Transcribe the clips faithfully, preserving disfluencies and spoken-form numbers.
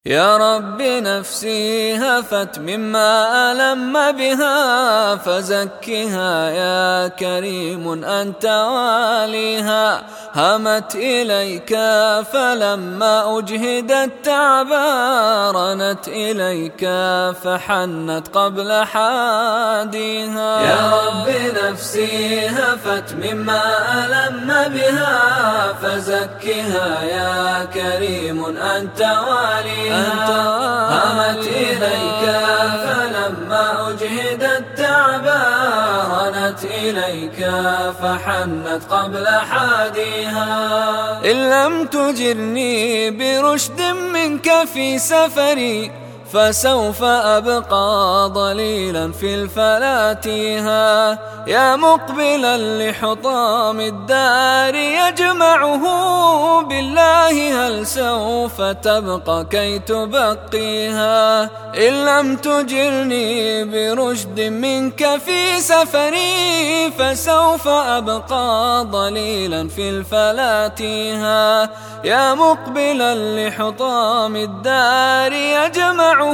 يا رب نفسي هفت مما ألم بها فزكها يا كريم أنت واليها. همت إليك فلما أجهدت تعبارنت إليك فحنت قبل حاديها. يا رب نفسي هفت مما ألم بها فزكها يا كريم أنت واليها. همت إليك فلما أجهدت تعبارنت إليك فحنت قبل حاديها. إن لم تجرني برشد منك في سفري فسوف أبقى ضليلا في الفلاتيها. يا مقبلا لحطام الدار يجمعه بالله هل سوف تبقى كي تبقيها. إن لم تجرني برشد منك في سفري فسوف أبقى ضليلا في الفلاتيها. يا مقبلا لحطام الدار يجمعه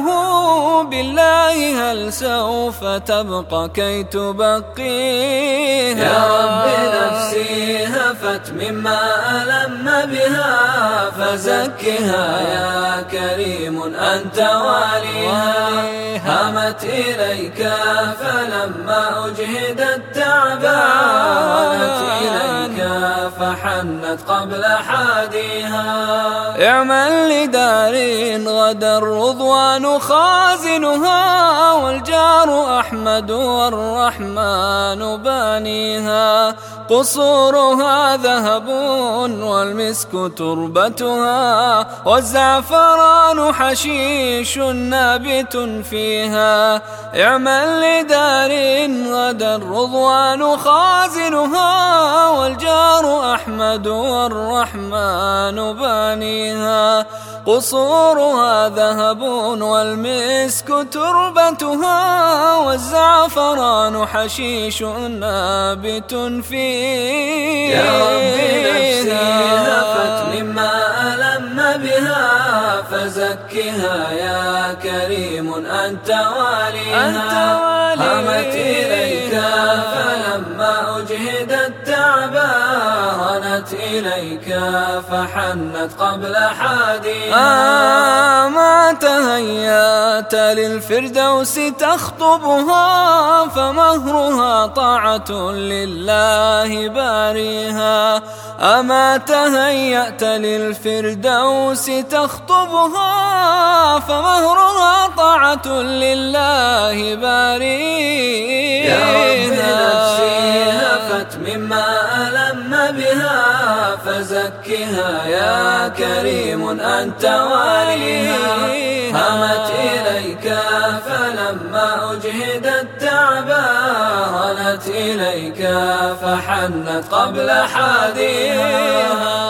بالله هل سوف تبقى كي تبقيها. يا رب نفسي هفت مما ألم بها فزكها يا كريم أنت واليها. همت إليك فلما أجهدت تعبارنت إليك فحنت قبل حاديها. اعمل لدار غدا الرضوان خازنها والجار أحمد والرحمن بانيها. قصورها ذهب والمسك تربتها والزعفران حشيش نابت فيها. اعمل لدار غدا الرضوان خازنها والجار أحمد والرحمن بانيها. قصورها ذهب والمسك تربتها والزعفران حشيش نابت فيها. يا رب نفسي هفت مما ألم بها فزكها يا كريم أنت واليها. همت إليك فلما أجهدت تعبارنت إليك فحنت قبل حاديها. ما تهيأت للفردوس تخطبها فمهرها طاعة لله باريها. أما تهيأت للفردوس تخطبها فمهرها طاعة لله باريها. يا رب نفسي هفت مما ألم بها فزكها يا كريم أنت واليها. همت إليك فلما أجهدت تعبارنت إليك فحنت قبل حاديها.